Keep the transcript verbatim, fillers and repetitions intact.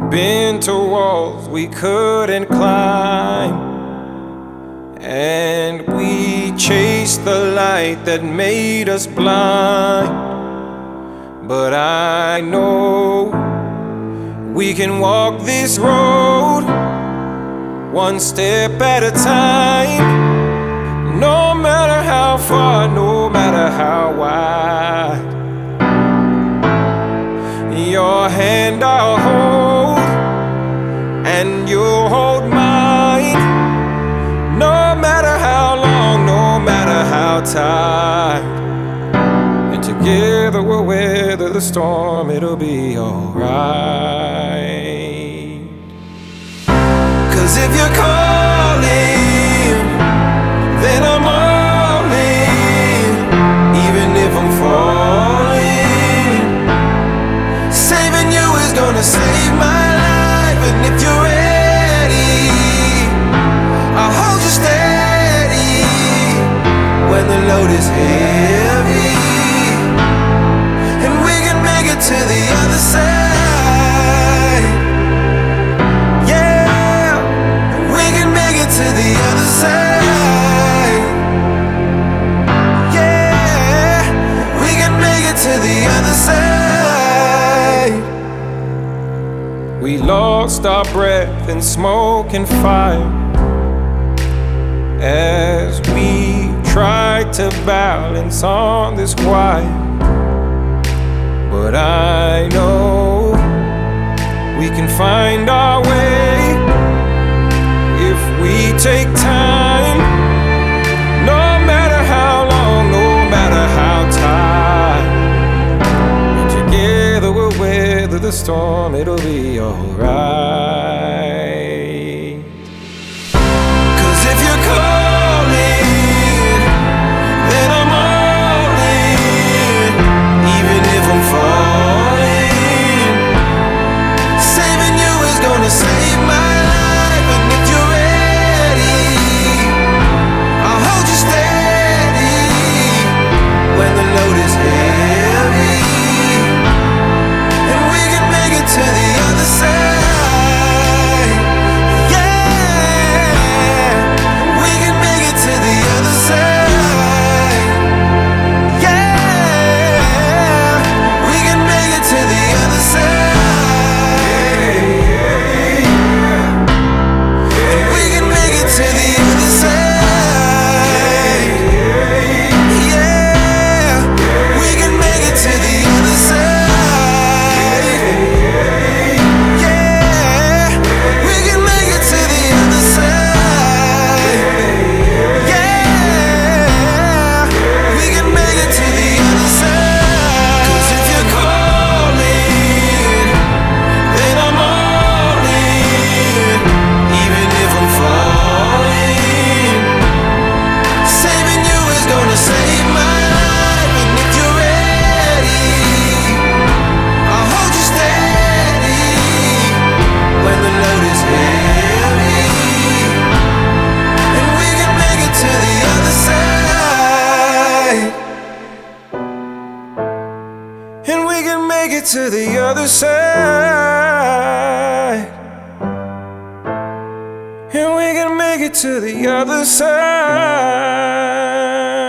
We've been to walls we couldn't climb, and we chased the light that made us blind. But I know we can walk this road one step at a time. No matter how far, no matter how wide, your hand I'll hold, and you'll hold mine. No matter how long, no matter how tight, and together we'll weather the storm, it'll be alright. 'Cause if you're calling, then I'm all in. Even if I'm falling, saving you is gonna save my life. And if you're ready, I'll hold you steady when the load is heavy, and we can make it to the other side. Yeah, we can make it to the other side. Yeah, we can make it to the other side. We lost our breath in smoke and fire as we tried to balance on this wire. But I know we can find our way if we take time. No matter how long, no matter how tight, and together we'll weather the storm, it'll be alright. 'Cause if you're calling, then I'm all in. Even if I'm falling, saving you is gonna save my life. And if you're ready, I'll hold you steady when the load is heavy, and we can make it to the other side. Yeah, we can make it to the other side. Yeah, we can make it to the other side. And we can make it to the other side. Yeah, we can make it to the other side. Yeah, we can make it to the other side. Yeah, we can make it to the other side. 'Cause if you're calling, then I'm all in. Even if I'm falling, saving you is gonna save my life. And if you're ready, I'll hold you steady when the load is heavy, and we can make it to the other side. And we can make it to the other side. And we can make it to the other side.